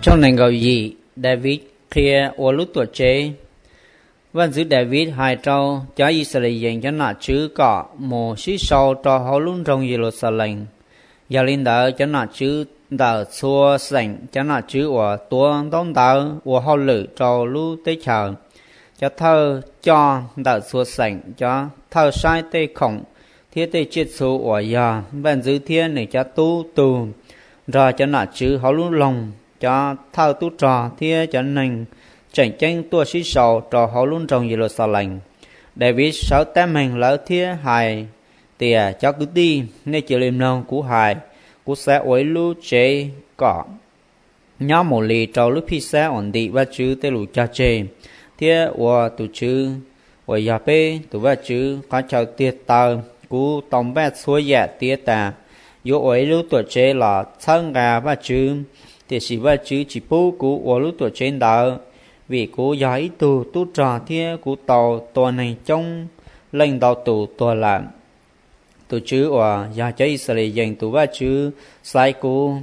trong nền gạo gì David kia ở lúc tuổi trẻ vẫn giữ David hai trâu cho Israel dành cho nạ chữ có một sĩ sau cho họ luôn trong Jerusalem và linh đạo cho nạ chữ đạo xua sành cho nạ chữ của tuôn đông đạo của họ lự cho lúc tế chờ cho thơ cho đạo xua sành cho thơ sai tê khổng thiết tê chết số của giờ vẫn giữ thiên để cho tu tù rồi cho nạ chữ họ luôn lòng cho thao tu trò thiên cho nên tranh tranh tua sĩ sầu trò họ luôn trong Jerusalem David sáu tám hành lỡ thiên hài tìa cho cứ đi nên chịu liềm lòng của hài của sẽ ối lưu chế cỏ nhóm một lì trâu lúc khi sẽ ổn định và chữ tê lũ cha chê thiên của tụ chữ của nhà bê tụ và chữ có chào tiết tờ của tổng bát xuôi dạ tiết tà yếu ối lưu tuổi chế là thân gà và chữ thì chỉ và chữ chỉ bố của lúc tuổi trên đó vì của giải tù tu trò thiên của tàu tuần này trong lên đầu tù tuần làm tù chữ và gia cho Israel dành tù và chữ sai của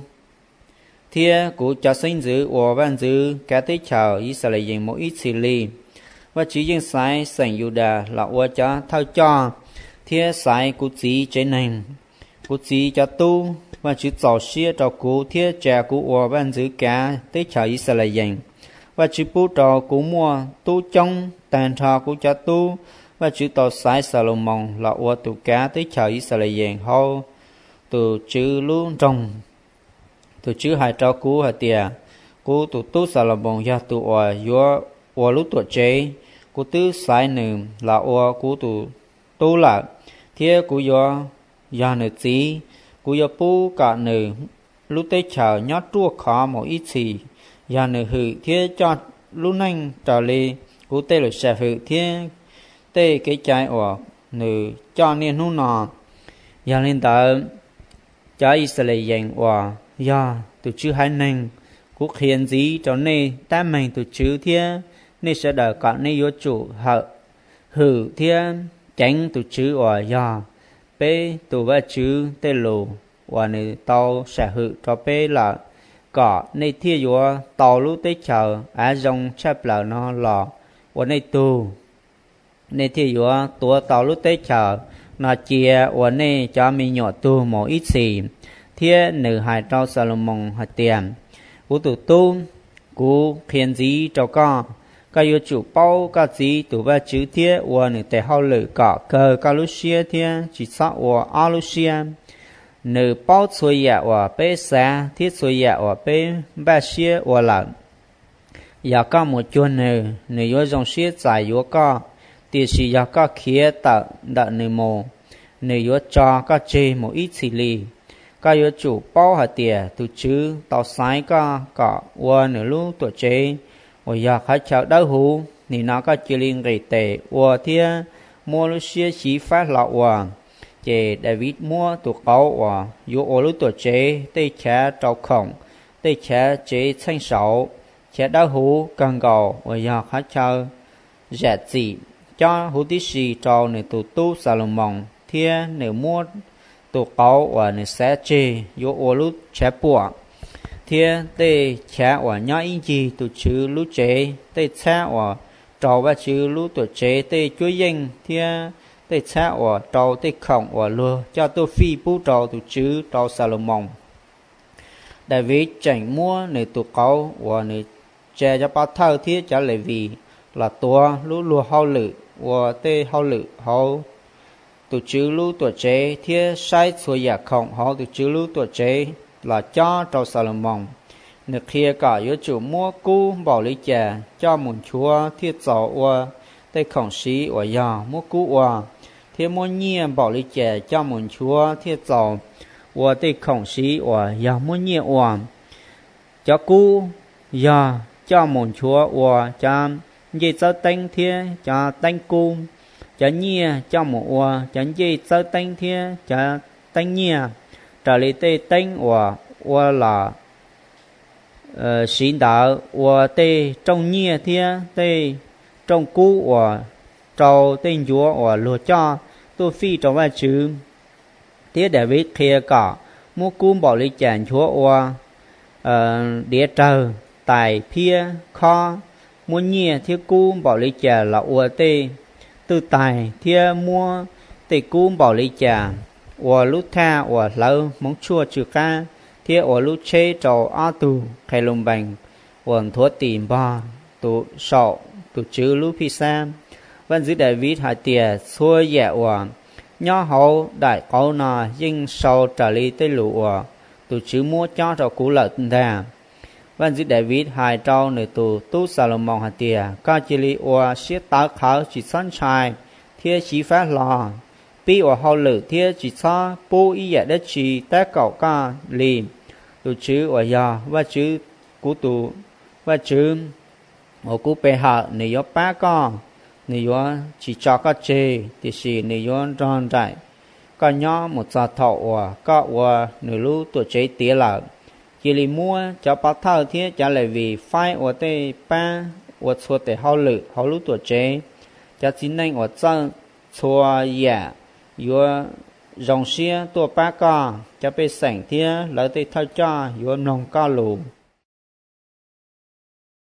thiên của cho sinh giữ và văn giữ cả tế chào Israel dành một ít xì lì và chữ dân sai sành Juda là và cho thao cho thiên sai của chỉ trên nền của chỉ cho tu và chữ tàu xia cho cụ thiết trẻ của và văn giữ cả tế chào Israel dành và chữ bố trò của mua tu trong tàn trò của cha tu và chữ tàu sai Salomon là ua tụ cá tới chào Israel dành hô từ chữ luôn trong từ chữ hai trò của hai tia của tụ tu Salomon gia tụ ua yếu ua lúc tuổi chế của tứ sai nữ là ua của tụ tu là thiết của yếu gia nữ chí của yếu bố cả nữ lúc tới chào nhót chua khó một ít gì gia nữ hữu thiết cho lúc nanh trở lì của tê lực sẽ hữu thiết tê cái trái ở nữ cho nên hú nọ gia lên tới cho Israel dành ở gia từ chữ hai nanh của khiến gì cho nên ta mình từ chữ thiết nên sẽ đợi cả nên yếu chủ hữu thiết tránh từ chữ ở gia bê từ và chữ tê lù và nữ tàu sẽ hữu cho bê là có nên thiết yếu tàu lúc tế chờ á dòng chấp là nó lò và nên tù nên thiết yếu tùa tàu lúc tế chờ nó chia và nên cho mình nhỏ tù một ít xì thiết nữ hai trao Salomon hạt tiền của tù tu của khiến gì cho con các yếu chủ bao các gì tù và chữ thiết và nữ tế hao lử có cờ các lúc xia thiết chỉ sợ và á lúc xia nữ bao xuôi dạ và bê xa thiết xuôi dạ và bê ba xia và lợn dạ có một chuồn nữ yếu dòng xia dài yếu có thì chỉ dạ có khía tợ đợ nữ mồ nữ yếu cho có chê một ít xì lì có yếu chủ bao hạt tìa từ chữ tàu sái có và nữ lúc tuổi chế và dạ khá chào đau hú thì nó có chê linh gầy tệ và thiết mua lúc xia chỉ phát lọ và chế David mua tụ cấu và yếu ô lúc tuổi chế tê chế trao khổng tê chế chế thanh sầu chế đau hú cần cầu và do khá chờ giả dị cho hú tí xì trao nửa tụ tu Salomon thiên nửa mua tụ cấu và nửa xe chế yếu ô lúc chế bùa thiên tê chế và nhỏ in gì tụ chữ lúc chế tê chế và trao và chữ lúc tuổi chế tê chúa danh thiên tê cha ở trâu tê khổng ở lừa cho tôi phi bố trâu từ chữ trâu Salomon David chẳng mua nơi tụ cấu và nơi che cho bát thao thiết cho lệ vì là tua lũ lùa hao lự và tê hao lự hao từ chữ lũ tuổi chế thiết sai xuôi giả khổng hao từ chữ lũ tuổi chế là cho trâu Salomon nơi kia cả yếu chủ mua cú bảo lý chè cho một chúa thiết giỏ và tê khổng sĩ và giò mua cú và thiết mua nhia bảo lý chè cho một chúa thiết giỏ và tê khổng sĩ và giò mua nhia và cho cú giò cho một chúa và cho dây cho tanh thiết cho tanh cung cho nhia cho một và cho dây cho tanh thiết cho tanh nhia trở lý tê tanh và là xin đạo và tê trong nhia thiết tê trong cú và trâu tên chúa và lùa cho tôi phi trong vai chữ tiết David kia cả mua cúm bảo lý chàng chúa và đĩa trời tài phía kho mua nhia thiết cú bảo lý trà là ua tê từ tài thiết mua tê cú bảo lý trà ua lút tha ua lâu mong chua chữ ca thiết ua lút chế trò á tù khai lùng bành uẩn thuốc tìm bò tụ sọ tụ chữ lút phi sam vẫn giữ David hai tia xua dẹ ua nhỏ hậu đại câu nà nhưng sau trả lý tới lũ ua tụ chữ mua cho trò cú lợi tinh thà vẫn giữ David hai trâu nơi tụ tu Salomon hai tia ca chỉ lý ua siết tá khảo chỉ sẵn trai thiết chỉ phát lò bí ua hậu lử thiết chỉ xa bố ý dạy đất chỉ tá cậu ca lì tụ chữ ua dò và chữ cú tụ và chữ ua cú bê hạ này gió bá con này gió chỉ cho các chê thì xì này gió tròn chạy có nhỏ một giờ thọ ua có ua nửa lũ tuổi chế tía lợn chỉ li mua cho bác thao thiết trả lại vì phai ua tê ba ua xua tê hao lử hao lũ tuổi chế cho chính nên ua chân xua dạ yếu dòng xia tua ba con cho bê sảnh thiết lỡ tê thao cho yếu nông cao lù